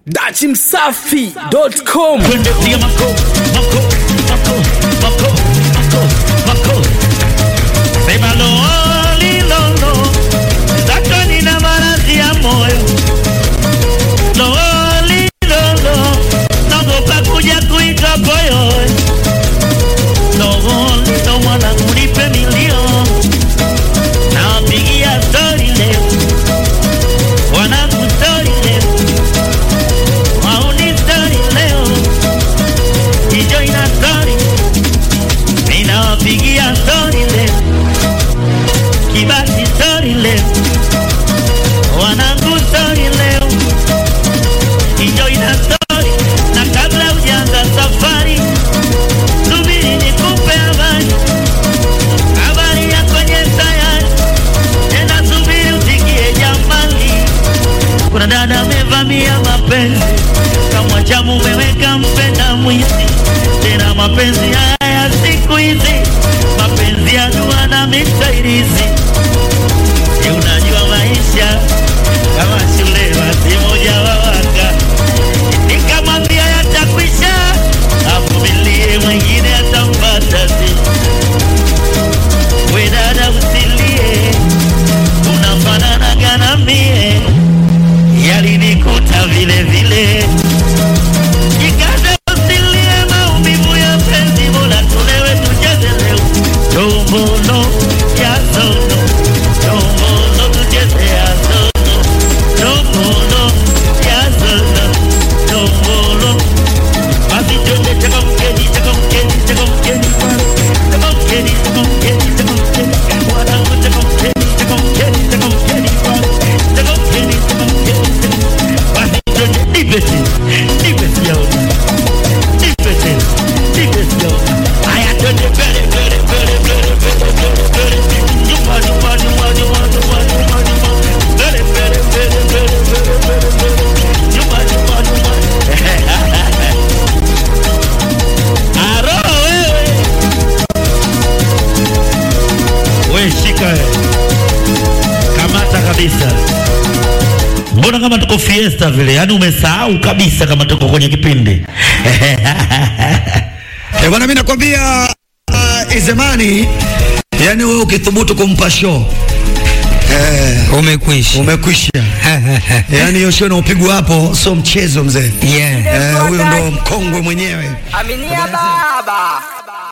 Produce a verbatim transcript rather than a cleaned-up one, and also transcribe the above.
Dachi Msafi dot com. Twende pia mako, mako, mako, mako, mako, mako. Sema loli lolo, zato nina maradhi ya moyo. Loli lolo, naogopa kuja kuitwa boyo. Loli ndo mwana unipe milio, napigia story leo, wanangu story leo. Pigia story leo, Kibati story leo, wanangu story leo, enjoy na story. Na kabla hujaanza safari, subiri nikupe habari, habari ya kwenye sayari. Tena subiri usikie jamali, kuna dada amevamia mapenzi, kama jamu umeweka mpenda mwizi. Tena mapenzi haya siku hizi, mapenzi ya dua na mitairizi. Si unajua maisha kama shule, basi moja wawaka. Nikamwambia yatakwisha, avumilie, mwingine atampata si. We dada usilie, unafanana gana mie, yalinikuta vile vile. Jikaze usilie, maumivu ya penzi, mola tulewe tucheze leo. Tombolo ya sono, tombolo tucheze ya sono, tombolo ya sono, tombolo. Basi twende chaka mkeni, chaka mkeni, chaka mkeni, chaka mkeni, chaka mkeni, chaka mkeni. Wanangu chaka mkeni, chaka mkeni, chaka mkeni, chaka mkeni, chaka mkeni. Basi twende nipesi, nipesi yao, nipesi, nipesi yao. Aya twende bele, bele, bele, bele, bele, bele, bele. Nyuma, nyuma, nyuma, nyuma, nyuma, nyuma, nyuma. Bele, bele, bele, bele, bele, bele, bele. Nyuma, nyuma, nyuma. Aro wewe, we shika we, kamata kabisa. Mbona kama tuko fiesta vile? Yaani umesahau kabisa kama tuko kwenye kipindi. Eh, bwana mimi nakwambia uh, Izemani, yani wewe ukithubutu kumpa show eh, umekwisha. Umekwisha. Yani hiyo show inapigwa hapo sio mchezo mzee. Yeah. Eh, huyo ndo mkongwe mwenyewe. Aminia baba.